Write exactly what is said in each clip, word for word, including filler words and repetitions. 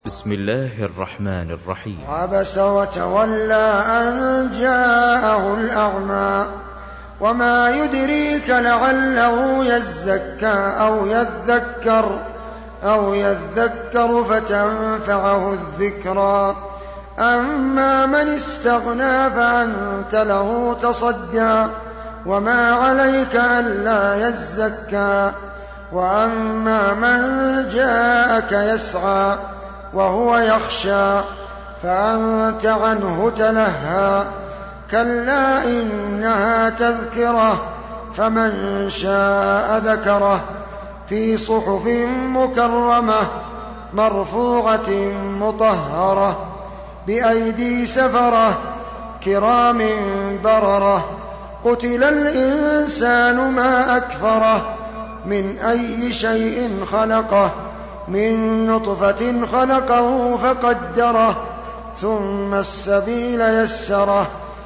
بسم الله الرحمن الرحيم. عبس وتولى أن جاءه الأعمى وما يدريك لعله يزكى أو يذكر أو يذكر فتنفعه الذكرى. أما من استغنى فأنت له تصدى وما عليك ألا يزكى. وأما من جاءك يسعى وهو يخشى فأنت عنه تلهى. كلا إنها تذكرة فمن شاء ذكره في صحف مكرمة مرفوعة مطهرة بأيدي سفرة كرام بررة. قتل الإنسان ما أكفره من أي شيء خلقه من نطفة خلقه فقدره ثم السبيل يسره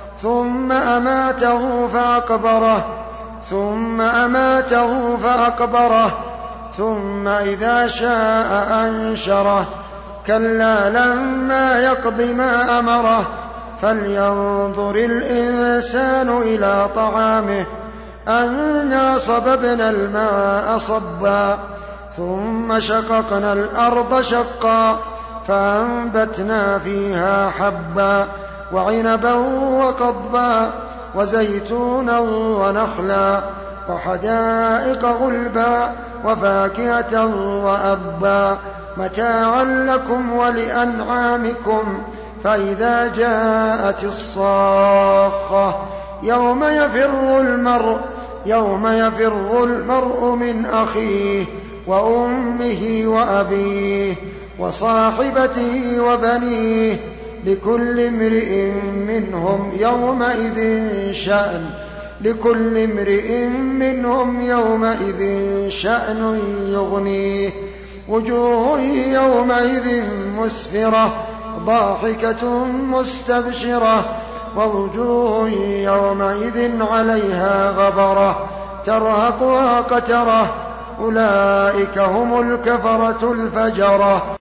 ثم أماته فأقبره ثم أماته فأقبره ثم إذا شاء أنشره. كلا لما يقض ما أمره فلينظر الإنسان إلى طعامه أنا صببنا الماء صبا ثم شققنا الأرض شقا فأنبتنا فيها حبا وعنبا وقضبا وزيتونا ونخلا وحدائق غلبا وفاكهة وأبا متاعا لكم ولأنعامكم. فإذا جاءت الصاخة يوم يفر المرء يوم يفر المرء من أخيه وأمه وأبيه وصاحبته وبنيه لكل امرئ منهم يومئذ شأن لكل امرئ منهم يومئذ شأن يغنيه. وجوه يومئذ مسفرة ضاحكة مستبشرة ووجوه يومئذ عليها غبرة ترهقها قترة. أولئك هم الكفرة الفجرة.